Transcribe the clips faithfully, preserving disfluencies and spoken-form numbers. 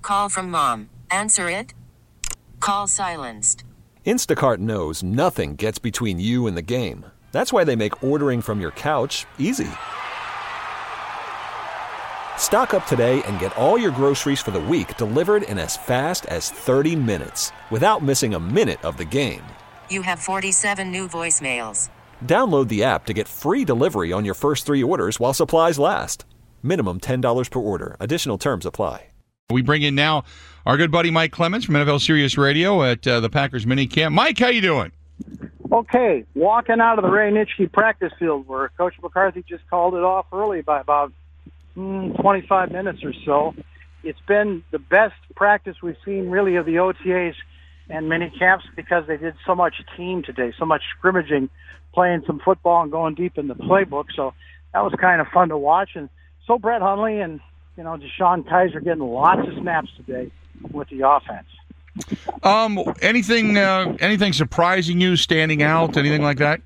call from mom. Answer it. Call silenced. Instacart knows nothing gets between you and the game. That's why they make ordering from your couch easy. Stock up today and get all your groceries for the week delivered in as fast as thirty minutes without missing a minute of the game. You have forty-seven new voicemails. Download the app to get free delivery on your first three orders while supplies last. Minimum ten dollars per order. Additional terms apply. We bring in now our good buddy Mike Clemens from N F L Sirius Radio at uh, the Packers minicamp. Mike, how you doing? Okay, walking out of the Ray Nitschke practice field where Coach McCarthy just called it off early by about mm, twenty-five minutes or so. It's been the best practice we've seen really of the O T As and minicamps because they did so much team today, so much scrimmaging, playing some football and going deep in the playbook. So that was kind of fun to watch. And so Brett Hundley and You know, Deshaun Kaiser getting lots of snaps today with the offense. Um, anything, uh, anything surprising you, standing out, anything like that?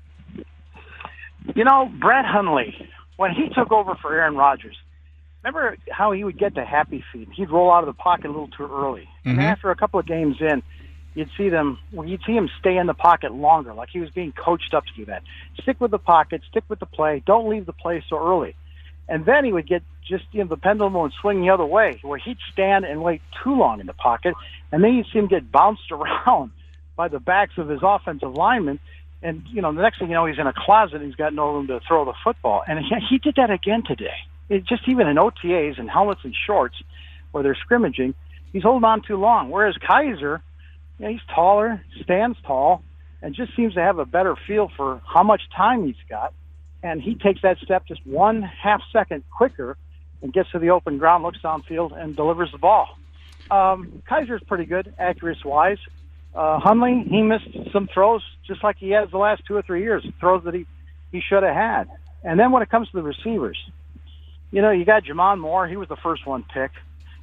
You know, Brett Hundley, when he took over for Aaron Rodgers, remember how he would get the happy feet? He'd roll out of the pocket a little too early. Mm-hmm. And after a couple of games in, you'd see them, well, you'd see him stay in the pocket longer, like he was being coached up to do that. Stick with the pocket, stick with the play, don't leave the play so early. And then he would get just, you know, the pendulum would swing the other way, where he'd stand and wait too long in the pocket, and then you'd see him get bounced around by the backs of his offensive linemen. And, you know, the next thing you know, he's in a closet and he's got no room to throw the football. And he, he did that again today. It just even in O T As and helmets and shorts where they're scrimmaging, he's holding on too long. Whereas Kaiser, you know, he's taller, stands tall, and just seems to have a better feel for how much time he's got. And he takes that step just one half second quicker and gets to the open ground, looks downfield, and delivers the ball. Um, Kaiser's pretty good, accuracy-wise. Uh, Hundley, he missed some throws just like he has the last two or three years, throws that he, he should have had. And then when it comes to the receivers, you know, you got Jamon Moore. He was the first one picked.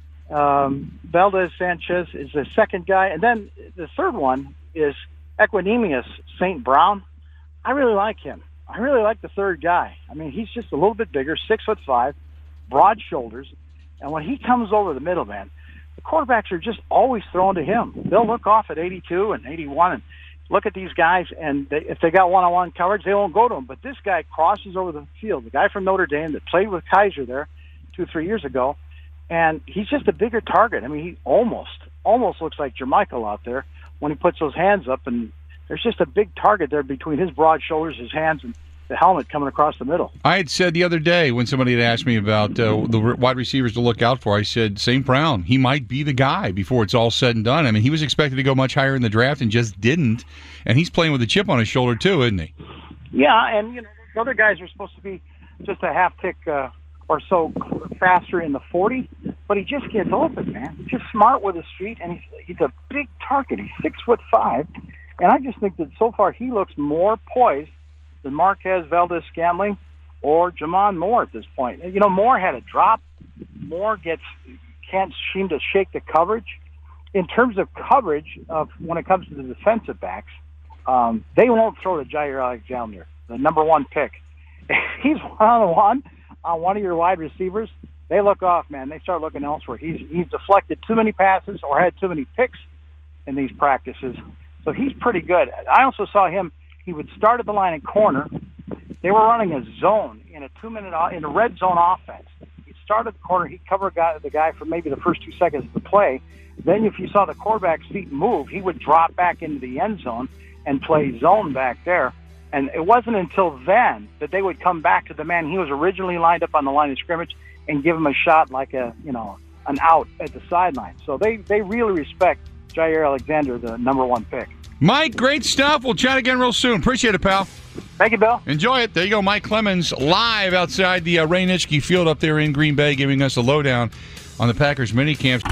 Um, Valdez Sanchez is the second guy. And then the third one is Equanimeous Saint Brown. I really like him. I really like the third guy. I mean, he's just a little bit bigger, six foot five, broad shoulders. And when he comes over the middle, man, the quarterbacks are just always thrown to him. They'll look off at eighty-two and eighty-one and look at these guys, and they, if they got one-on-one coverage, they won't go to him. But this guy crosses over the field, the guy from Notre Dame that played with Kaiser there two, three years ago, and he's just a bigger target. I mean, he almost, almost looks like Jermichael out there when he puts those hands up, and there's just a big target there between his broad shoulders, his hands, and the helmet coming across the middle. I had said the other day when somebody had asked me about uh, the wide receivers to look out for, I said, Saint Brown, he might be the guy before it's all said and done. I mean, he was expected to go much higher in the draft and just didn't. And he's playing with a chip on his shoulder, too, isn't he? Yeah, and, you know, the other guys are supposed to be just a half tick uh, or so faster in the forty, but he just gets open, man. He's just smart with his feet, and he's, he's a big target. He's six foot five, and I just think that so far he looks more poised than Marquez Valdez-Scantling or Jamon Moore at this point. You know, Moore had a drop. Moore gets can't seem to shake the coverage. In terms of coverage, of when it comes to the defensive backs, um, they won't throw to Jair Alexander, the number one pick. If he's one-on-one on one of your wide receivers, they look off, man. They start looking elsewhere. He's he's deflected too many passes or had too many picks in these practices. So he's pretty good. I also saw him. He would start at the line and corner. They were running a zone in a two-minute in a red zone offense. He'd start at the corner. He'd cover guy, the guy for maybe the first two seconds of the play. Then if you saw the quarterback's feet move, he would drop back into the end zone and play zone back there. And it wasn't until then that they would come back to the man he was originally lined up on the line of scrimmage and give him a shot like a, you know, an out at the sideline. So they, they really respect Jair Alexander, the number one pick. Mike, great stuff. We'll chat again real soon. Appreciate it, pal. Thank you, Bill. Enjoy it. There you go, Mike Clemens, live outside the uh, Ray Nitschke Field up there in Green Bay, giving us a lowdown on the Packers minicamp.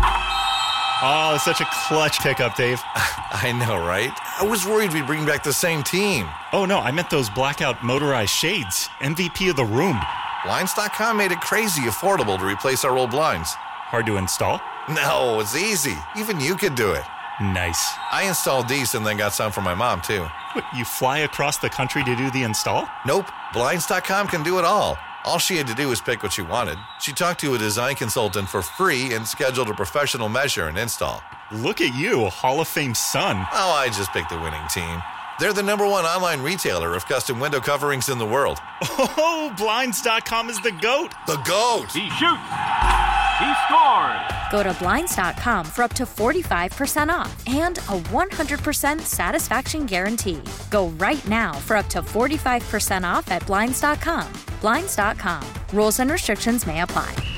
Oh, it's such a clutch pickup, Dave. I know, right? I was worried we'd bring back the same team. Oh, no, I meant those blackout motorized shades. M V P of the room. Blinds dot com made it crazy affordable to replace our old blinds. Hard to install? No, it's easy. Even you could do it. Nice. I installed these and then got some for my mom, too. What, you fly across the country to do the install? Nope. Blinds dot com can do it all. All she had to do was pick what she wanted. She talked to a design consultant for free and scheduled a professional measure and install. Look at you, Hall of Fame son. Oh, I just picked the winning team. They're the number one online retailer of custom window coverings in the world. Oh, Blinds dot com is the GOAT. The GOAT! He shoots! He scores! Go to Blinds dot com for up to forty-five percent off and a one hundred percent satisfaction guarantee. Go right now for up to forty-five percent off at Blinds dot com. Blinds dot com. Rules and restrictions may apply.